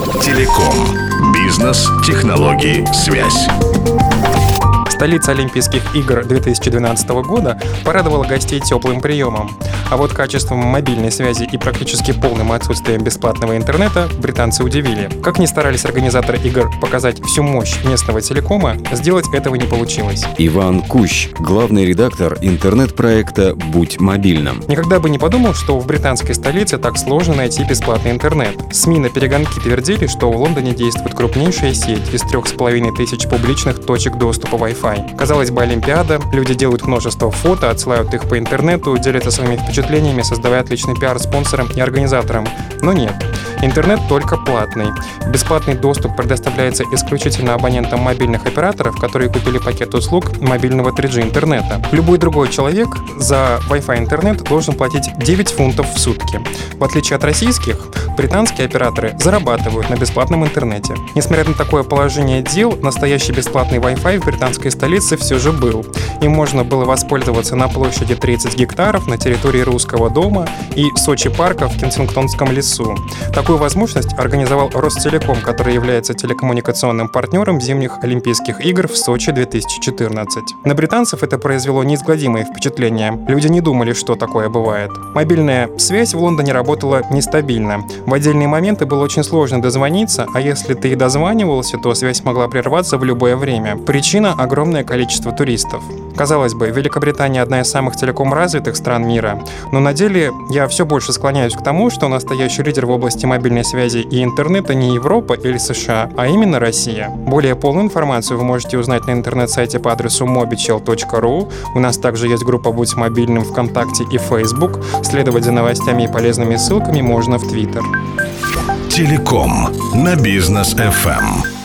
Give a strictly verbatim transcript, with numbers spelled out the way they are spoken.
Телеком. Бизнес, технологии, связь. Столица Олимпийских игр две тысячи двенадцатого года порадовала гостей теплым приемом. А вот качеством мобильной связи и практически полным отсутствием бесплатного интернета британцы удивили. Как ни старались организаторы игр показать всю мощь местного телекома, сделать этого не получилось. Иван Кущ, главный редактор интернет-проекта «Будь мобильным». Никогда бы не подумал, что в британской столице так сложно найти бесплатный интернет. СМИ на перегонки твердили, что в Лондоне действует крупнейшая сеть из трех с половиной тысяч публичных точек доступа Wi-Fi. Казалось бы, Олимпиада, люди делают множество фото, отсылают их по интернету, делятся своими впечатлениями, создавая отличный пиар спонсорам и организаторам. Но нет. Интернет только платный. Бесплатный доступ предоставляется исключительно абонентам мобильных операторов, которые купили пакет услуг мобильного три джи интернета. Любой другой человек за Wi-Fi интернет должен платить девять фунтов в сутки. В отличие от российских, британские операторы зарабатывают на бесплатном интернете. Несмотря на такое положение дел, настоящий бесплатный Wi-Fi в британской столице все же был. Им можно было воспользоваться на площади тридцать гектаров на территории Русского дома и Сочи-парка в Кенсингтонском лесу. Такую возможность организовал Ростелеком, который является телекоммуникационным партнером зимних Олимпийских игр в Сочи две тысячи четырнадцать. На британцев это произвело неизгладимое впечатление. Люди не думали, что такое бывает. Мобильная связь в Лондоне работала нестабильно. В отдельные моменты было очень сложно дозвониться, а если ты и дозванивался, то связь могла прерваться в любое время. Причина — огромное количество туристов. Казалось бы, Великобритания — одна из самых телеком-развитых стран мира, но на деле я все больше склоняюсь к тому, что настоящий лидер в области мобильной связи и интернета не Европа или США, а именно Россия. Более полную информацию вы можете узнать на интернет-сайте по адресу mobichel точка ру. У нас также есть группа «Будь мобильным» ВКонтакте и Facebook. Следовать за новостями и полезными ссылками можно в Твиттер. Телеком на Бизнес эф эм.